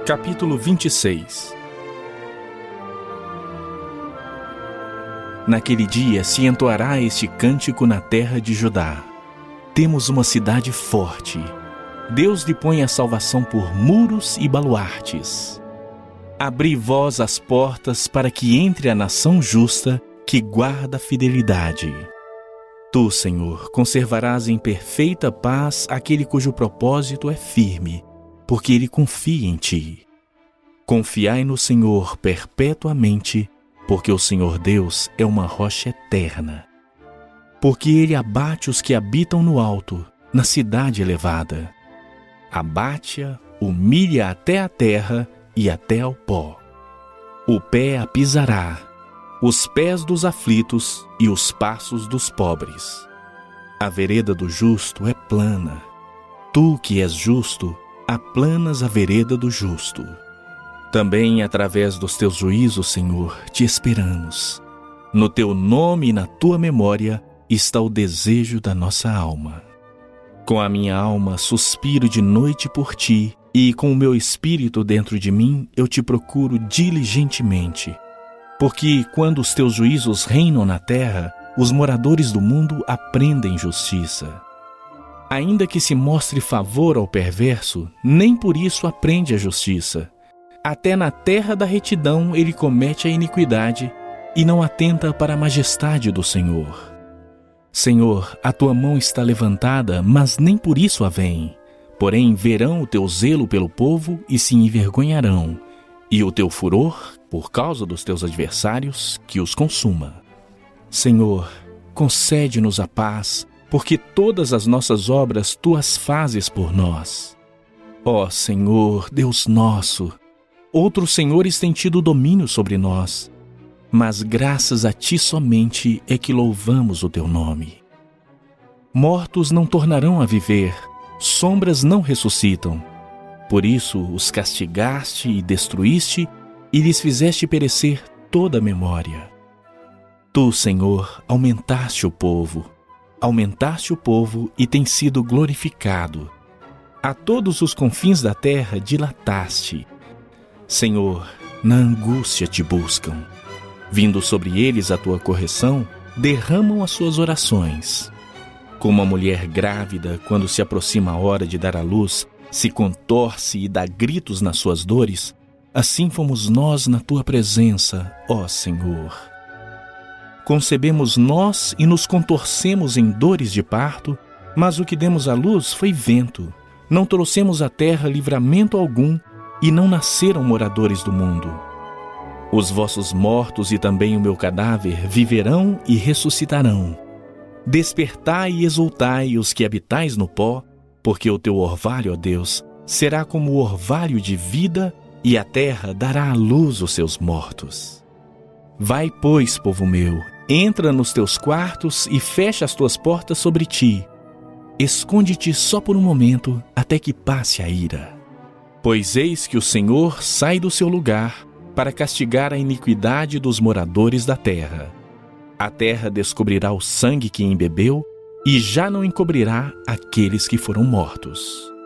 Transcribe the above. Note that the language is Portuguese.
Capítulo 26. Naquele dia se entoará este cântico na terra de Judá. Temos uma cidade forte. Deus lhe põe a salvação por muros e baluartes. Abri vós as portas para que entre a nação justa que guarda a fidelidade. Tu, Senhor, conservarás em perfeita paz aquele cujo propósito é firme, porque ele confia em ti. Confiai no Senhor perpetuamente, porque o Senhor Deus é uma rocha eterna. Porque ele abate os que habitam no alto, na cidade elevada. Abate-a, humilha até a terra e até ao pó. O pé a pisará, os pés dos aflitos e os passos dos pobres. A vereda do justo é plana. Tu que és justo, aplanas a vereda do justo. Também através dos teus juízos, Senhor, te esperamos. No teu nome e na tua memória está o desejo da nossa alma. Com a minha alma suspiro de noite por ti, e com o meu espírito dentro de mim eu te procuro diligentemente. Porque quando os teus juízos reinam na terra, os moradores do mundo aprendem justiça. Ainda que se mostre favor ao perverso, nem por isso aprende a justiça. Até na terra da retidão ele comete a iniquidade e não atenta para a majestade do Senhor. Senhor, a tua mão está levantada, mas nem por isso a veem. Porém verão o teu zelo pelo povo e se envergonharão, e o teu furor, por causa dos teus adversários, que os consuma. Senhor, concede-nos a paz, porque todas as nossas obras tu as fazes por nós. Ó Senhor, Deus nosso, outros senhores têm tido domínio sobre nós, mas graças a ti somente é que louvamos o teu nome. Mortos não tornarão a viver, sombras não ressuscitam. Por isso os castigaste e destruíste, e lhes fizeste perecer toda a memória. Tu, Senhor, aumentaste o povo e tem sido glorificado. A todos os confins da terra dilataste. Senhor, na angústia te buscam. Vindo sobre eles a tua correção, derramam as suas orações. Como a mulher grávida, quando se aproxima a hora de dar à luz, se contorce e dá gritos nas suas dores, assim fomos nós na tua presença, ó Senhor. Concebemos nós e nos contorcemos em dores de parto, mas o que demos à luz foi vento. Não trouxemos à terra livramento algum, e não nasceram moradores do mundo. Os vossos mortos e também o meu cadáver viverão e ressuscitarão. Despertai e exultai os que habitais no pó, porque o teu orvalho, ó Deus, será como o orvalho de vida, e a terra dará à luz os seus mortos. Vai, pois, povo meu, entra nos teus quartos e fecha as tuas portas sobre ti. Esconde-te só por um momento, até que passe a ira. Pois eis que o Senhor sai do seu lugar para castigar a iniquidade dos moradores da terra. A terra descobrirá o sangue que embebeu e já não encobrirá aqueles que foram mortos.